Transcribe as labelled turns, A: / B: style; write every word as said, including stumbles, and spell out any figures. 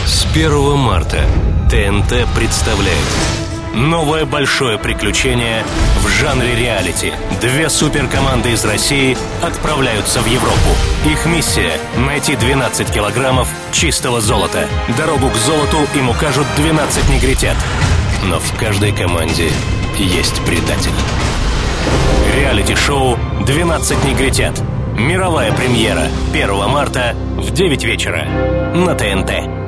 A: С первого марта ТНТ представляет новое большое приключение в жанре реалити. Две суперкоманды из России отправляются в Европу. Их миссия – найти двенадцать килограммов чистого золота. Дорогу к золоту им укажут двенадцать негритят. Но в каждой команде есть предатель. Реалити-шоу «двенадцать негритят». Мировая премьера первого марта в девять вечера на ТНТ.